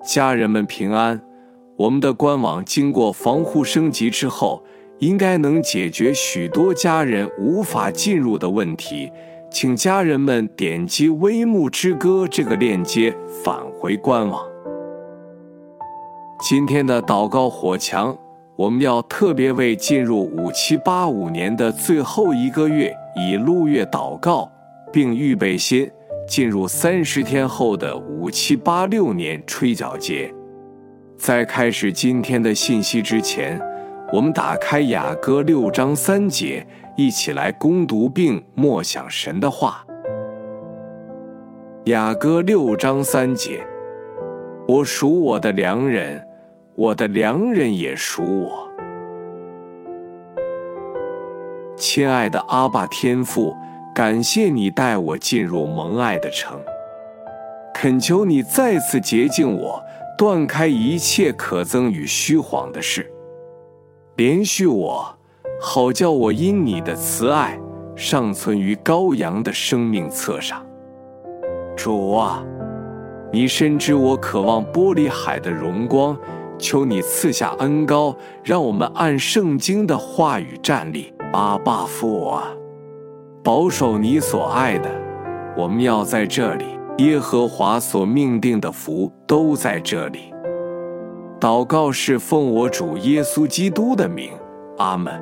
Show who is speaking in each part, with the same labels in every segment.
Speaker 1: 家人们平安。我们的官网经过防护升级之后，应该能解决许多家人无法进入的问题，请家人们点击微幕之歌这个链接返回官网。今天的祷告火墙，我们要特别为进入5785年的最后一个月以路月祷告，并预备心进入30天后的5786年吹角节。在开始今天的信息之前，我们打开雅歌6章3节，一起来攻读并默想神的话。雅歌6章3节，我属我的良人，我的良人也属我。亲爱的阿爸天父，感谢你带我进入蒙爱的城，恳求你再次洁净我，断开一切可憎与虚谎的事，连续我，好叫我因你的慈爱尚存于羔羊的生命册上。主啊，你深知我渴望玻璃海的荣光，求你赐下恩膏，让我们按圣经的话语站立。阿爸父啊，保守你所爱的，我们要在这里，耶和华所命定的福都在这里。祷告是奉我主耶稣基督的名，阿们。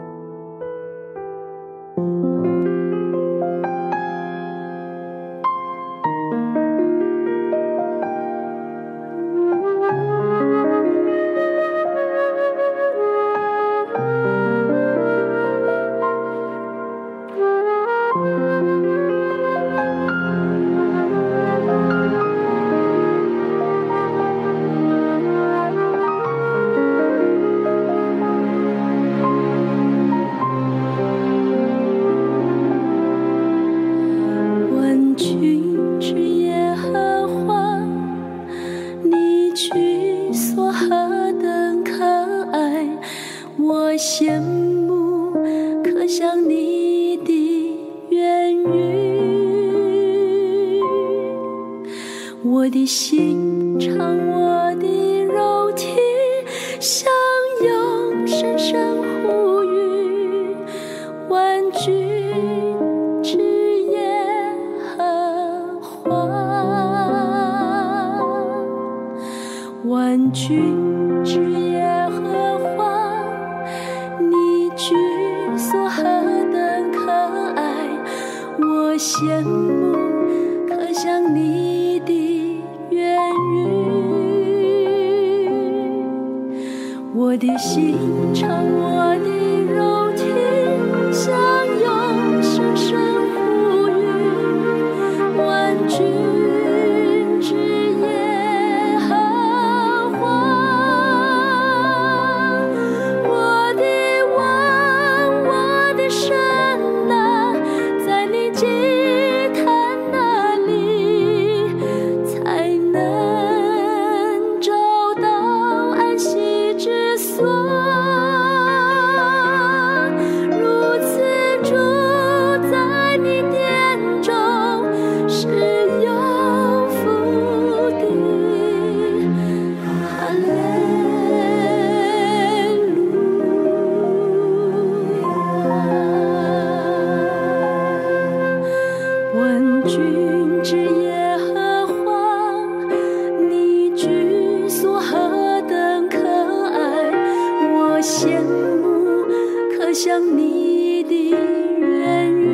Speaker 2: 羡慕可想你的言语，我的心尝我的肉体，相拥深深呼吁，万军之耶和华，万军之耶和华，居所何等可爱，我羡慕可想你的言语，我的心尝我的肉体，相拥深深呼吁，万军之耶和华，神啊，在你祭坛那里，才能找到安息之所。如此住在你殿中，是有福的。哈利路亚。万军之耶和华，你居所何等可爱，我羡慕可想你的言语，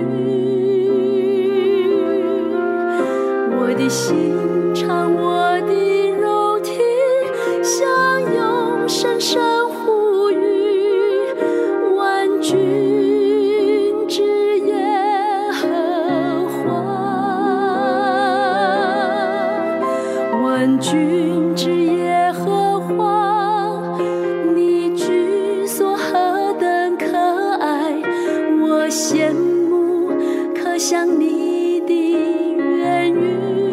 Speaker 2: 我的心尝我的肉体，相拥深深呼吁，万军之耶和华，万军之耶和华，你居所何等可爱，我羡慕可想你的言语，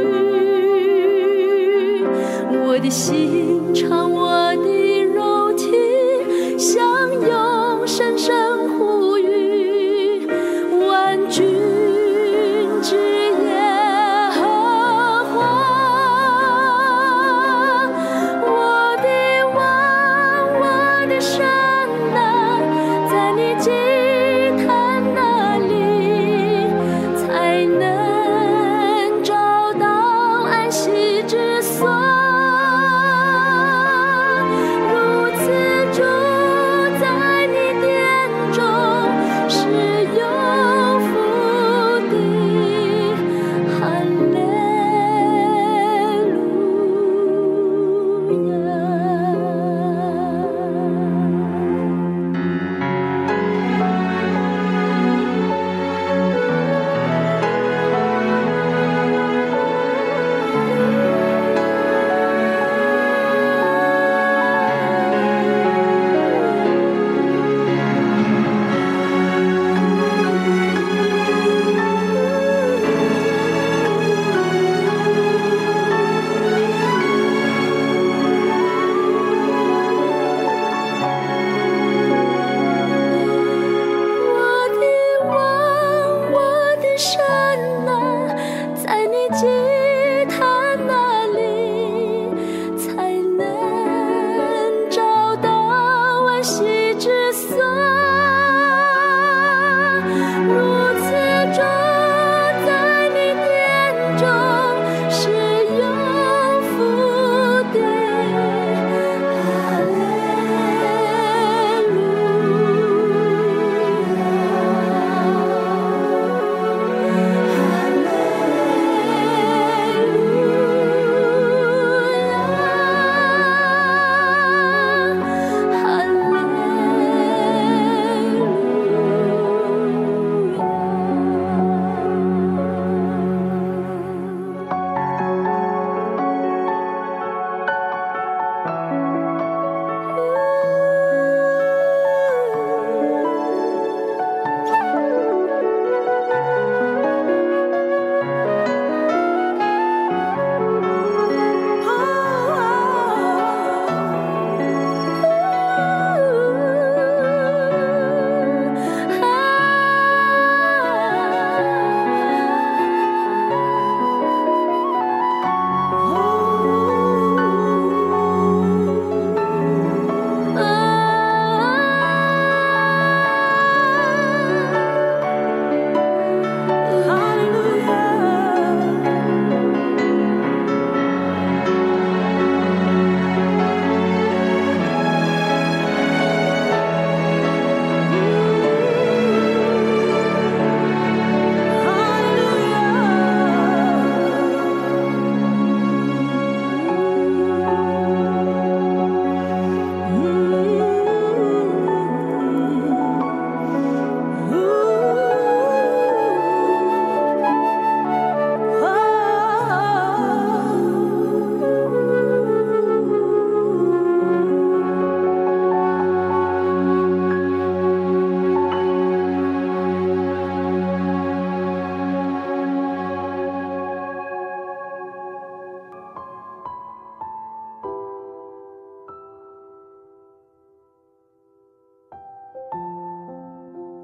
Speaker 2: 我的心尝我的肉体，相拥深深呼吁，万军之耶和华，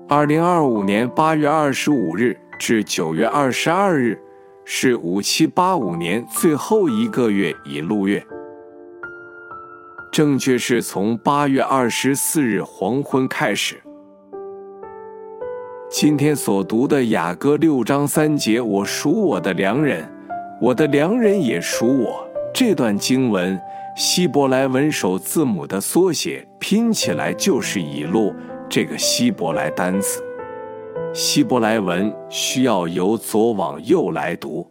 Speaker 1: 2025年8月25日至9月22日是5785年最后一个月乙路月，正确是从8月24日黄昏开始。今天所读的雅歌6章3节，我属我的良人，我的良人也属我，这段经文希伯来文首字母的缩写拼起来就是以路这个希伯来单词。希伯来文需要由左往右来读，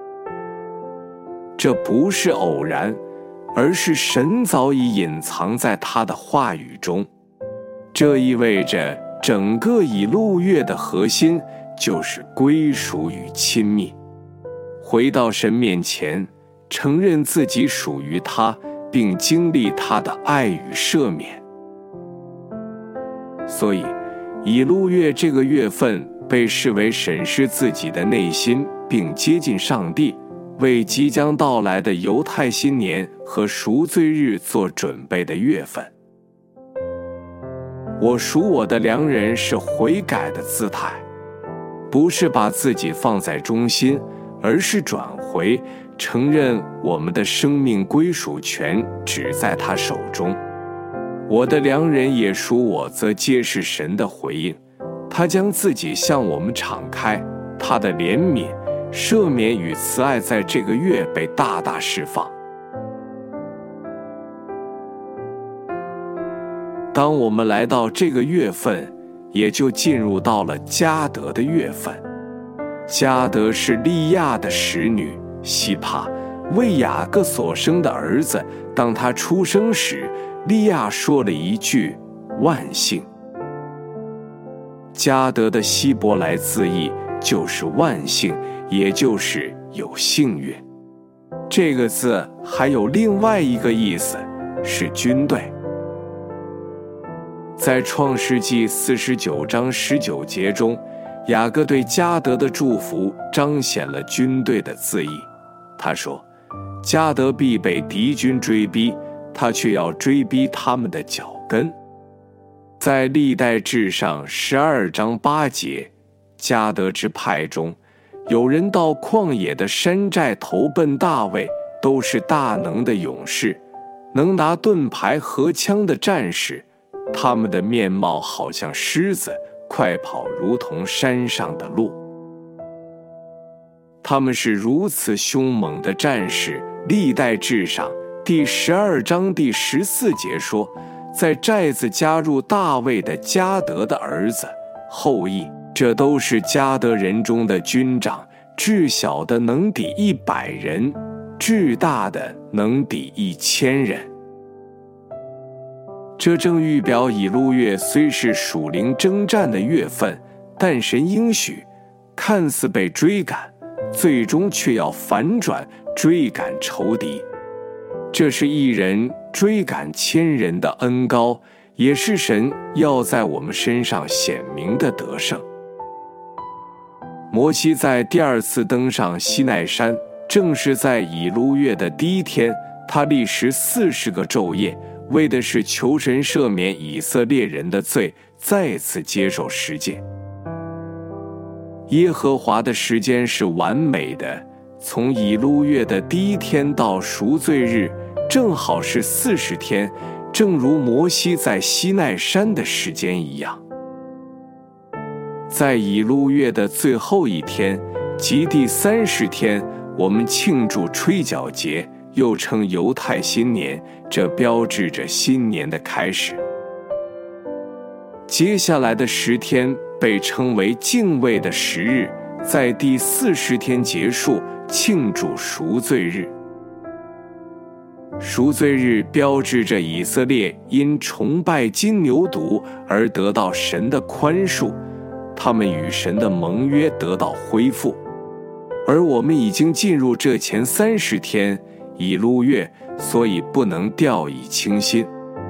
Speaker 1: 这不是偶然，而是神早已隐藏在他的话语中。这意味着整个以路月的核心就是归属与亲密，回到神面前，承认自己属于他，并经历他的爱与赦免。所以以路月这个月份被视为审视自己的内心并接近上帝，为即将到来的犹太新年和赎罪日做准备的月份。我属我的良人是悔改的姿态，不是把自己放在中心，而是转回，承认我们的生命归属权只在他手中。我的良人也属我，则皆是神的回应，他将自己向我们敞开，他的怜悯、赦免与慈爱在这个月被大大释放。当我们来到这个月份，也就进入到了迦得的月份。迦得是利亚的使女西帕为雅各所生的儿子，当他出生时，利亚说了一句万幸。迦得的希伯来字义就是万幸，也就是有幸运。这个字还有另外一个意思，是军队。在创世纪49章19节中，雅各对迦得的祝福彰显了军队的字义。他说，迦得必被敌军追逼，他却要追逼他们的脚跟。在历代志上12章8节，迦得支派中有人到旷野的山寨投奔大卫，都是大能的勇士，能拿盾牌和枪的战士，他们的面貌好像狮子，快跑如同山上的鹿。他们是如此凶猛的战士。历代志上第12章第14节说，在寨子加入大卫的迦得的儿子后裔，这都是迦得人中的军长，至小的能抵100人，至大的能抵1000人。这正预表以路月虽是属灵征战的月份，但神应许看似被追赶，最终却要反转追赶仇敌。这是一人追赶1000人的恩膏，也是神要在我们身上显明的得胜。摩西在第2次登上西奈山，正是在以路月的第1天，他历时40个昼夜，为的是求神赦免以色列人的罪，再次接受十诫。耶和华的时间是完美的，从以路月的第1天到赎罪日，正好是40天，正如摩西在西奈山的时间一样。在以路月的最后一天，即第30天，我们庆祝吹角节，又称犹太新年，这标志着新年的开始。接下来的10天被称为敬畏的10日，在第40天结束，庆祝赎罪日。赎罪日标志着以色列因崇拜金牛犊而得到神的宽恕，他们与神的盟约得到恢复。而我们已经进入这前30天以路月，所以不能掉以轻心。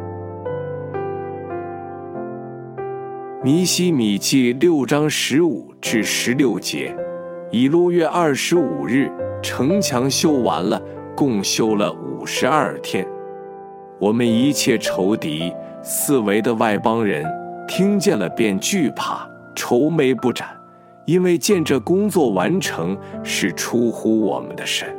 Speaker 1: 尼希米记6章15至16节，以路月25日，城墙修完了，共修了52天。我们一切仇敌、四围的外邦人听见了便惧怕， 愁眉不展，因为见这工作完成是出乎我们的神。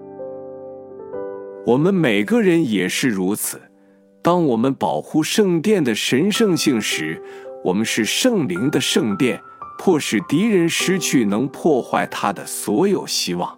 Speaker 1: 我们每个人也是如此。当我们保护圣殿的神圣性时，我们是圣灵的圣殿，迫使敌人失去能破坏它的所有希望。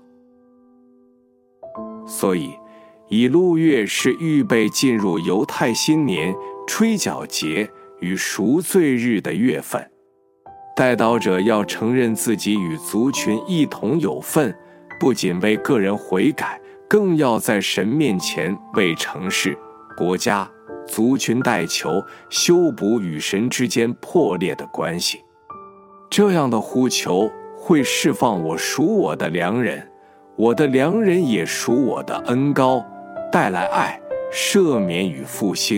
Speaker 1: 所以以路月是预备进入犹太新年、吹角节与赎罪日的月份。代祷者要承认自己与族群一同有份，不仅为个人悔改，更要在神面前为城市、国家、族群代求，修补与神之间破裂的关系。这样的呼求会释放我属我的良人，我的良人也属我的恩膏，带来爱、赦免与复兴。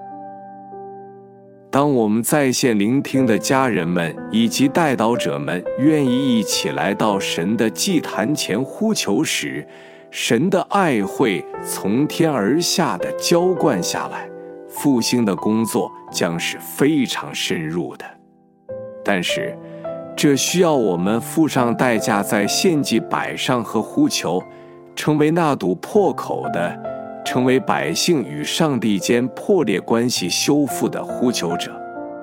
Speaker 1: 当我们在线聆听的家人们以及代祷者们愿意一起来到神的祭坛前呼求时，神的爱会从天而下的浇灌下来，复兴的工作将是非常深入的。但是这需要我们付上代价，在献祭摆上和呼求，成为那堵破口的，成为百姓与上帝间破裂关系修复的呼求者。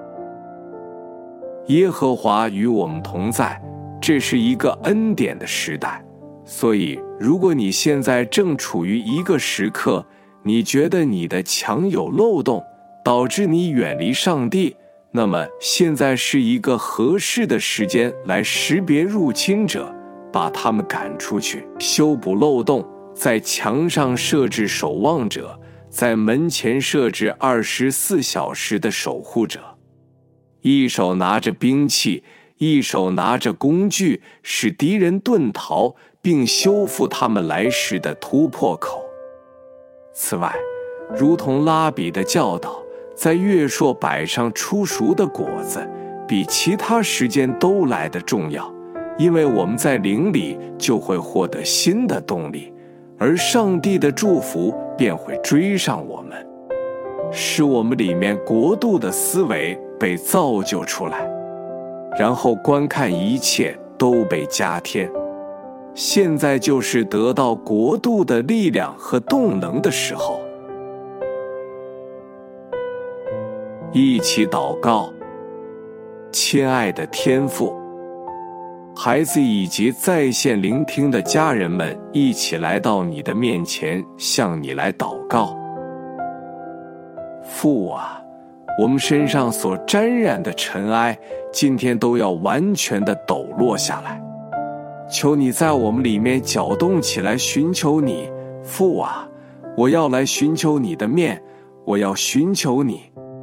Speaker 1: 耶和华与我们同在，这是一个恩典的时代。所以如果你现在正处于一个时刻，你觉得你的墙有漏洞，导致你远离上帝，那么现在是一个合适的时间来识别入侵者，把他们赶出去，修补漏洞，在墙上设置守望者，在门前设置24小时的守护者，一手拿着兵器，一手拿着工具，使敌人遁逃，并修复他们来时的突破口。此外，如同拉比的教导，在月朔摆上初熟的果子，比其他时间都来得重要，因为我们在灵里就会获得新的动力，而上帝的祝福便会追上我们，使我们里面国度的思维被造就出来，然后观看一切都被加添。现在就是得到国度的力量和动能的时候。一起祷告。亲爱的天父，孩子以及在线聆听的家人们一起来到你的面前，向你来祷告。父啊，我们身上所沾染的尘埃，今天都要完全的抖落下来。求你在我们里面搅动起来，寻求你。父啊，我要来寻求你的面，我要寻求你。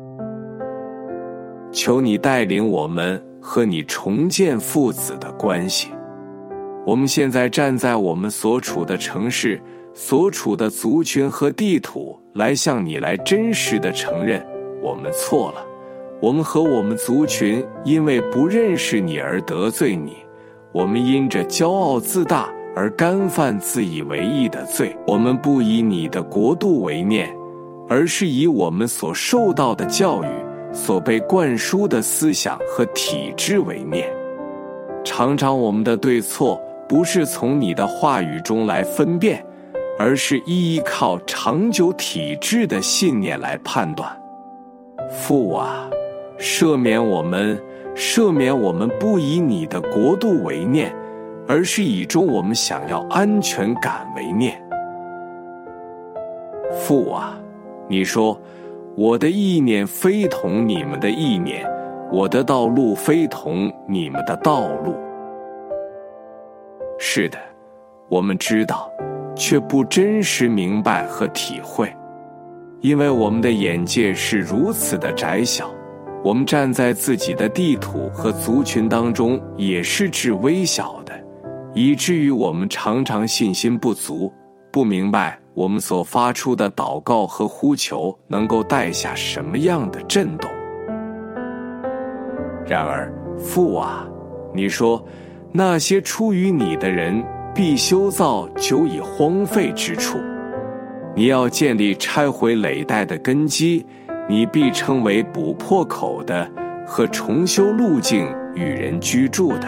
Speaker 1: 求你带领我们和你重建父子的关系。我们现在站在我们所处的城市、所处的族群和地土，来向你来真实的承认我们错了。我们和我们族群因为不认识你而得罪你，我们因着骄傲自大而干犯自以为义的罪。我们不以你的国度为念，而是以我们所受到的教育、所被灌输的思想和体制为念。常常我们的对错不是从你的话语中来分辨，而是依靠长久体制的信念来判断。父啊，赦免我们不以你的国度为念，而是以中我们想要安全感为念。父啊，你说我的意念非同你们的意念，我的道路非同你们的道路。是的，我们知道，却不真实明白和体会，因为我们的眼界是如此的窄小，我们站在自己的地土和族群当中也是至微小的，以至于我们常常信心不足，不明白我们所发出的祷告和呼求能够带下什么样的震动。然而，父啊，你说那些出于你的人必修造久已荒废之处，你要建立拆毁累代的根基，你必称为补破口的和重修路径与人居住的。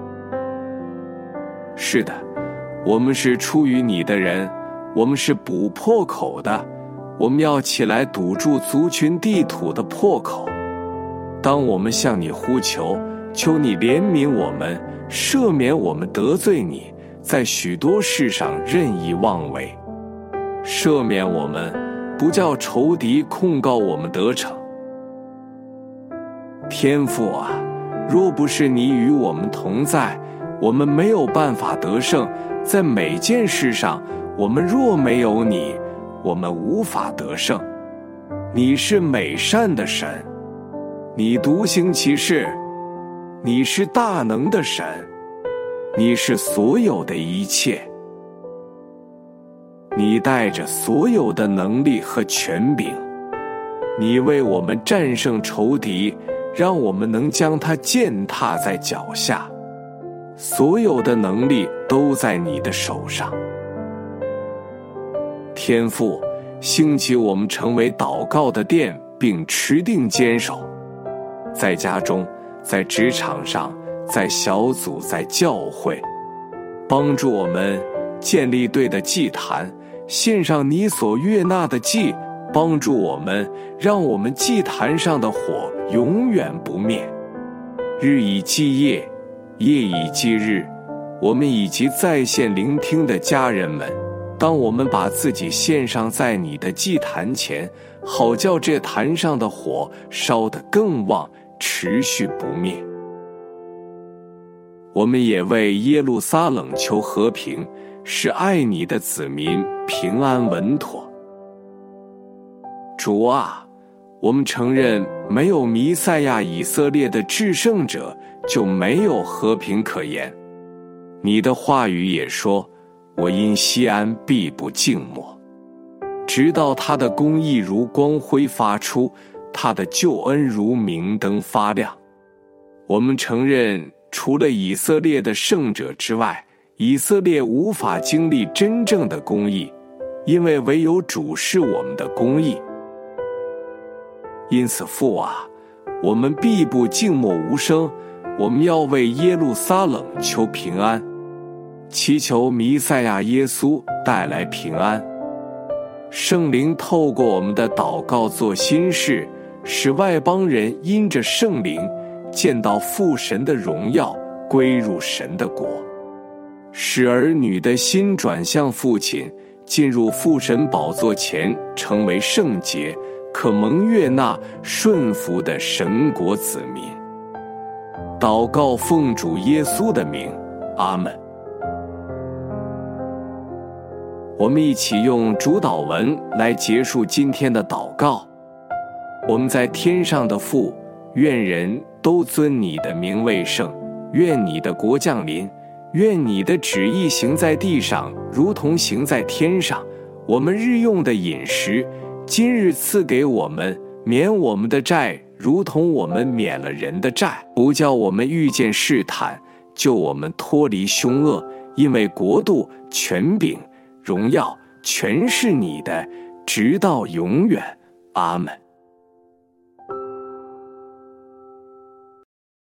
Speaker 1: 是的，我们是出于你的人，我们是补破口的，我们要起来堵住族群地土的破口。当我们向你呼求，求你怜悯我们，赦免我们得罪你，在许多事上任意妄为，赦免我们，不叫仇敌控告我们得逞。天父啊，若不是你与我们同在，我们没有办法得胜。在每件事上，我们若没有你，我们无法得胜。你是美善的神，你独行其事，你是大能的神，你是所有的一切，你带着所有的能力和权柄，你为我们战胜仇敌，让我们能将他践踏在脚下。所有的能力都在你的手上。天父，兴起我们成为祷告的殿，并持定坚守，在家中，在职场上，在小组，在教会，帮助我们建立对的祭坛，献上你所悦纳的祭，帮助我们，让我们祭坛上的火永远不灭。日以继夜，夜以继日，我们以及在线聆听的家人们，当我们把自己献上在你的祭坛前，好叫这坛上的火烧得更旺，持续不灭。我们也为耶路撒冷求和平，使爱你的子民平安稳妥。主啊，我们承认没有弥赛亚以色列的至圣者，就没有和平可言。你的话语也说，我因锡安必不静默，直到他的公义如光辉发出，他的救恩如明灯发亮。我们承认，除了以色列的圣者之外，以色列无法经历真正的公义，因为唯有主是我们的公义。因此父啊，我们必不静默无声，我们要为耶路撒冷求平安，祈求弥赛亚耶稣带来平安。圣灵透过我们的祷告做新事，使外邦人因着圣灵见到父神的荣耀，归入神的国，使儿女的心转向父亲，进入父神宝座前，成为圣洁，可蒙悦纳顺服的神国子民。祷告奉主耶稣的名，阿们。我们一起用主祷文来结束今天的祷告。我们在天上的父，愿人都尊你的名为圣，愿你的国降临，愿你的旨意行在地上，如同行在天上。我们日用的饮食，今日赐给我们，免我们的债，如同我们免了人的债，不叫我们遇见试探，救我们脱离凶恶。因为国度、权柄、荣耀，全是你的，直到永远。阿们。